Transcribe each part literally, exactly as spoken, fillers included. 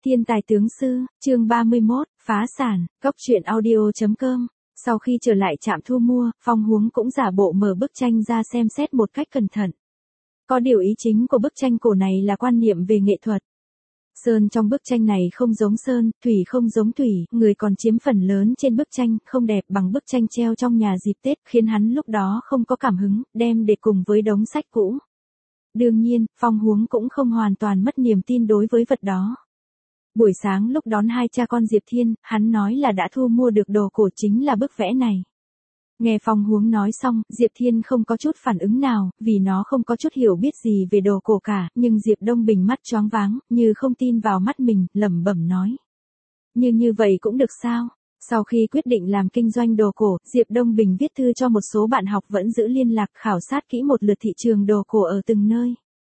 Thiên tài tướng sư, chương ba mươi mốt, phá sản, góc truyện audio chấm com. Sau khi trở lại trạm thu mua, Phong Huống cũng giả bộ mở bức tranh ra xem xét một cách cẩn thận. Có điều ý chính của bức tranh cổ này là quan niệm về nghệ thuật. Sơn trong bức tranh này không giống sơn, thủy không giống thủy, người còn chiếm phần lớn trên bức tranh, không đẹp bằng bức tranh treo trong nhà dịp Tết, khiến hắn lúc đó không có cảm hứng, đem để cùng với đống sách cũ. Đương nhiên, Phong Huống cũng không hoàn toàn mất niềm tin đối với vật đó. Buổi sáng lúc đón hai cha con Diệp Thiên, hắn nói là đã thu mua được đồ cổ chính là bức vẽ này. Nghe Phong Huống nói xong, Diệp Thiên không có chút phản ứng nào, vì nó không có chút hiểu biết gì về đồ cổ cả, nhưng Diệp Đông Bình mắt choáng váng, như không tin vào mắt mình, lẩm bẩm nói. Như như vậy cũng được sao? Sau khi quyết định làm kinh doanh đồ cổ, Diệp Đông Bình viết thư cho một số bạn học vẫn giữ liên lạc khảo sát kỹ một lượt thị trường đồ cổ ở từng nơi.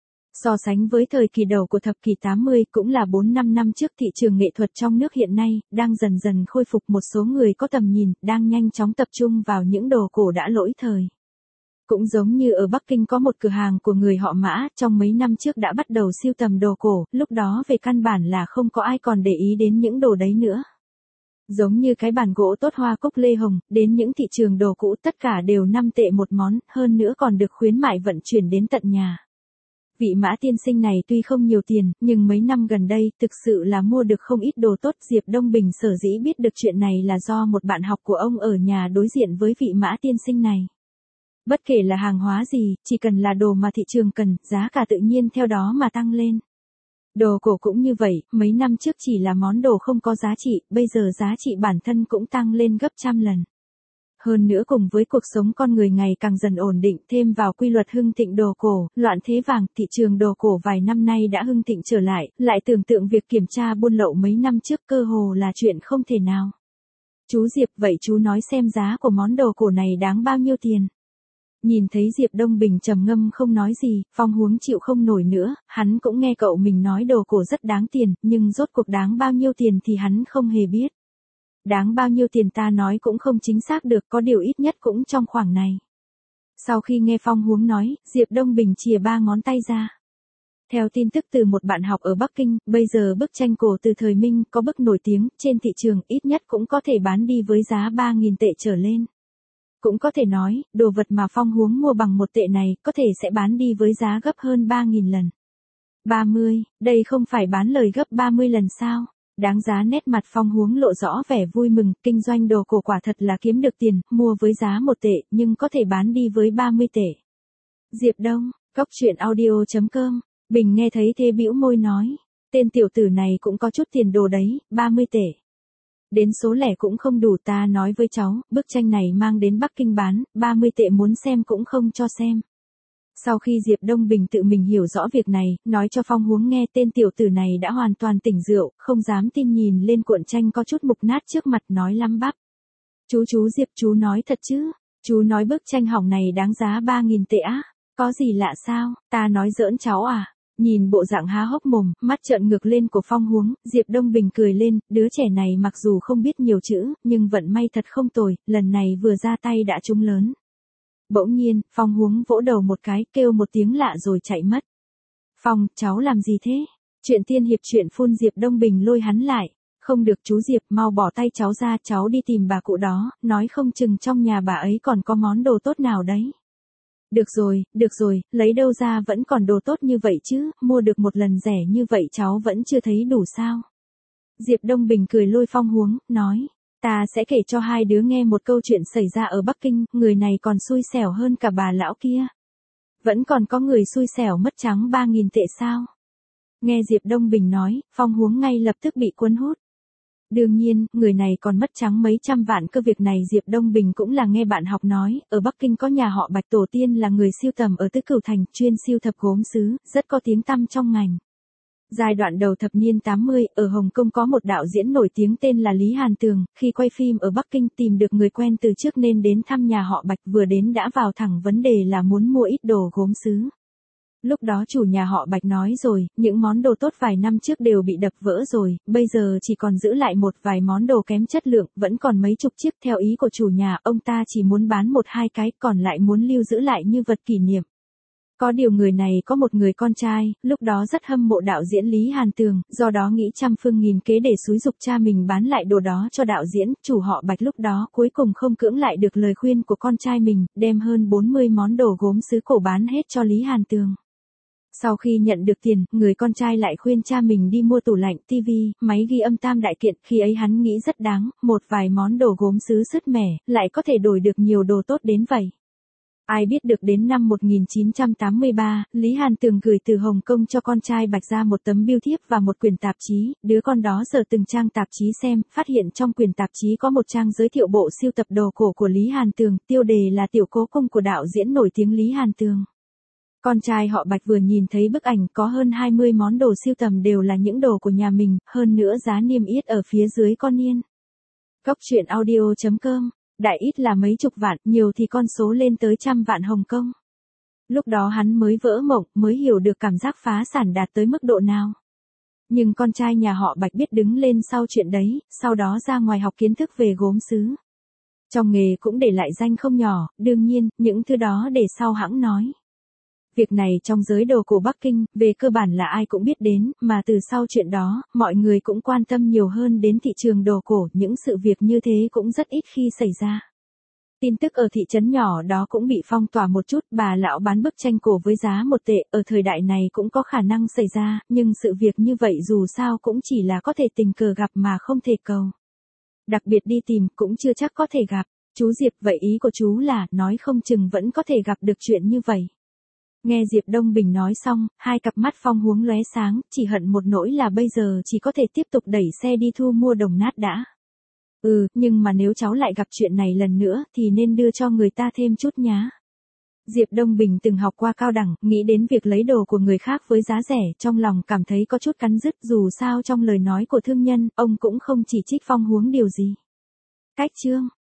So sánh với thời kỳ đầu của thập kỷ tám mươi cũng là bốn năm năm trước, thị trường nghệ thuật trong nước hiện nay đang dần dần khôi phục, một số người có tầm nhìn đang nhanh chóng tập trung vào những đồ cổ đã lỗi thời. Cũng giống như ở Bắc Kinh có một cửa hàng của người họ Mã, trong mấy năm trước đã bắt đầu sưu tầm đồ cổ, lúc đó về căn bản là không có ai còn để ý đến những đồ đấy nữa. Giống như cái bàn gỗ tốt hoa cúc lê hồng, đến những thị trường đồ cũ tất cả đều năm tệ một món, hơn nữa còn được khuyến mại vận chuyển đến tận nhà. Vị Mã tiên sinh này tuy không nhiều tiền, nhưng mấy năm gần đây thực sự là mua được không ít đồ tốt. Diệp Đông Bình sở dĩ biết được chuyện này là do một bạn học của ông ở nhà đối diện với vị Mã tiên sinh này. Bất kể là hàng hóa gì, chỉ cần là đồ mà thị trường cần, giá cả tự nhiên theo đó mà tăng lên. Đồ cổ cũng như vậy, mấy năm trước chỉ là món đồ không có giá trị, bây giờ giá trị bản thân cũng tăng lên gấp trăm lần. Hơn nữa cùng với cuộc sống con người ngày càng dần ổn định, thêm vào quy luật hưng thịnh đồ cổ, loạn thế vàng, thị trường đồ cổ vài năm nay đã hưng thịnh trở lại, lại tưởng tượng việc kiểm tra buôn lậu mấy năm trước cơ hồ là chuyện không thể nào. Chú Diệp, vậy chú nói xem giá của món đồ cổ này đáng bao nhiêu tiền? Nhìn thấy Diệp Đông Bình trầm ngâm không nói gì, Phong Huống chịu không nổi nữa, hắn cũng nghe cậu mình nói đồ cổ rất đáng tiền, nhưng rốt cuộc đáng bao nhiêu tiền thì hắn không hề biết. Đáng bao nhiêu tiền ta nói cũng không chính xác được, có điều ít nhất cũng trong khoảng này. Sau khi nghe Phong Huống nói, Diệp Đông Bình chìa ba ngón tay ra. Theo tin tức từ một bạn học ở Bắc Kinh, bây giờ bức tranh cổ từ thời Minh có bức nổi tiếng, trên thị trường ít nhất cũng có thể bán đi với giá ba nghìn tệ trở lên. Cũng có thể nói, đồ vật mà Phong Huống mua bằng một tệ này, có thể sẽ bán đi với giá gấp hơn ba nghìn lần. ba mươi, đây không phải bán lời gấp ba mươi lần sao? Đáng giá. Nét mặt Phong Huống lộ rõ vẻ vui mừng, kinh doanh đồ cổ quả thật là kiếm được tiền, mua với giá một tệ, nhưng có thể bán đi với ba mươi tệ. Diệp Đông, góc truyện audio chấm com, Bình nghe thấy thế bĩu môi nói, tên tiểu tử này cũng có chút tiền đồ đấy, ba mươi tệ. Đến số lẻ cũng không đủ, ta nói với cháu, bức tranh này mang đến Bắc Kinh bán, ba mươi tệ muốn xem cũng không cho xem. Sau khi Diệp Đông Bình tự mình hiểu rõ việc này, nói cho Phong Huống nghe, tên tiểu tử này đã hoàn toàn tỉnh rượu, không dám tin nhìn lên cuộn tranh có chút mục nát trước mặt, nói lắp bắp. Chú chú Diệp, chú nói thật chứ? Chú nói bức tranh hỏng này đáng giá ba nghìn tệ á? Có gì lạ sao? Ta nói giỡn cháu à? Nhìn bộ dạng há hốc mồm, mắt trợn ngược lên của Phong Huống, Diệp Đông Bình cười lên, đứa trẻ này mặc dù không biết nhiều chữ, nhưng vận may thật không tồi, lần này vừa ra tay đã trúng lớn. Bỗng nhiên, Phong Huống vỗ đầu một cái, kêu một tiếng lạ rồi chạy mất. Phong, cháu làm gì thế? Chuyện tiên hiệp chuyện phun. Diệp Đông Bình lôi hắn lại. Không được chú Diệp, mau bỏ tay cháu ra, cháu đi tìm bà cụ đó, nói không chừng trong nhà bà ấy còn có món đồ tốt nào đấy. Được rồi, được rồi, lấy đâu ra vẫn còn đồ tốt như vậy chứ, mua được một lần rẻ như vậy cháu vẫn chưa thấy đủ sao? Diệp Đông Bình cười lôi Phong Huống, nói. Ta sẽ kể cho hai đứa nghe một câu chuyện xảy ra ở Bắc Kinh, người này còn xui xẻo hơn cả bà lão kia. Vẫn còn có người xui xẻo mất trắng ba nghìn tệ sao? Nghe Diệp Đông Bình nói, Phong Huống ngay lập tức bị cuốn hút. Đương nhiên, người này còn mất trắng mấy trăm vạn cơ. Việc này Diệp Đông Bình cũng là nghe bạn học nói, ở Bắc Kinh có nhà họ Bạch tổ tiên là người sưu tầm ở Tứ Cửu Thành, chuyên sưu tập gốm sứ, rất có tiếng tăm trong ngành. Giai đoạn đầu thập niên tám mươi, ở Hồng Kông có một đạo diễn nổi tiếng tên là Lý Hàn Tường, khi quay phim ở Bắc Kinh tìm được người quen từ trước nên đến thăm nhà họ Bạch, vừa đến đã vào thẳng vấn đề là muốn mua ít đồ gốm sứ. Lúc đó chủ nhà họ Bạch nói rồi, những món đồ tốt vài năm trước đều bị đập vỡ rồi, bây giờ chỉ còn giữ lại một vài món đồ kém chất lượng, vẫn còn mấy chục chiếc. Theo ý của chủ nhà, ông ta chỉ muốn bán một hai cái, còn lại muốn lưu giữ lại như vật kỷ niệm. Có điều người này có một người con trai, lúc đó rất hâm mộ đạo diễn Lý Hàn Tường, do đó nghĩ trăm phương nghìn kế để xúi giục cha mình bán lại đồ đó cho đạo diễn, chủ họ Bạch lúc đó cuối cùng không cưỡng lại được lời khuyên của con trai mình, đem hơn bốn mươi món đồ gốm sứ cổ bán hết cho Lý Hàn Tường. Sau khi nhận được tiền, người con trai lại khuyên cha mình đi mua tủ lạnh, tivi, máy ghi âm tam đại kiện, khi ấy hắn nghĩ rất đáng, một vài món đồ gốm sứ sứt mẻ, lại có thể đổi được nhiều đồ tốt đến vậy. Ai biết được đến năm một nghìn chín trăm tám mươi ba, Lý Hàn Tường gửi từ Hồng Kông cho con trai Bạch ra một tấm bưu thiếp và một quyển tạp chí, đứa con đó giờ từng trang tạp chí xem, phát hiện trong quyển tạp chí có một trang giới thiệu bộ sưu tập đồ cổ của Lý Hàn Tường, tiêu đề là Tiểu Cố Cung của đạo diễn nổi tiếng Lý Hàn Tường. Con trai họ Bạch vừa nhìn thấy bức ảnh có hơn hai mươi món đồ sưu tầm đều là những đồ của nhà mình, hơn nữa giá niêm yết ở phía dưới con niên. Cốc truyện audio chấm com, đại ít là mấy chục vạn, nhiều thì con số lên tới trăm vạn Hồng Kông. Lúc đó hắn mới vỡ mộng, mới hiểu được cảm giác phá sản đạt tới mức độ nào. Nhưng con trai nhà họ Bạch biết đứng lên sau chuyện đấy, sau đó ra ngoài học kiến thức về gốm sứ. Trong nghề cũng để lại danh không nhỏ, đương nhiên, những thứ đó để sau hãng nói. Việc này trong giới đồ cổ Bắc Kinh, về cơ bản là ai cũng biết đến, mà từ sau chuyện đó, mọi người cũng quan tâm nhiều hơn đến thị trường đồ cổ, những sự việc như thế cũng rất ít khi xảy ra. Tin tức ở thị trấn nhỏ đó cũng bị phong tỏa một chút, bà lão bán bức tranh cổ với giá một tệ, ở thời đại này cũng có khả năng xảy ra, nhưng sự việc như vậy dù sao cũng chỉ là có thể tình cờ gặp mà không thể cầu. Đặc biệt đi tìm cũng chưa chắc có thể gặp. Chú Diệp, vậy ý của chú là, nói không chừng vẫn có thể gặp được chuyện như vậy. Nghe Diệp Đông Bình nói xong, hai cặp mắt Phong Huống lóe sáng, chỉ hận một nỗi là bây giờ chỉ có thể tiếp tục đẩy xe đi thu mua đồng nát đã. Ừ, nhưng mà nếu cháu lại gặp chuyện này lần nữa, thì nên đưa cho người ta thêm chút nhá. Diệp Đông Bình từng học qua cao đẳng, nghĩ đến việc lấy đồ của người khác với giá rẻ, trong lòng cảm thấy có chút cắn rứt, dù sao trong lời nói của thương nhân, ông cũng không chỉ trích Phong Huống điều gì. Cách chương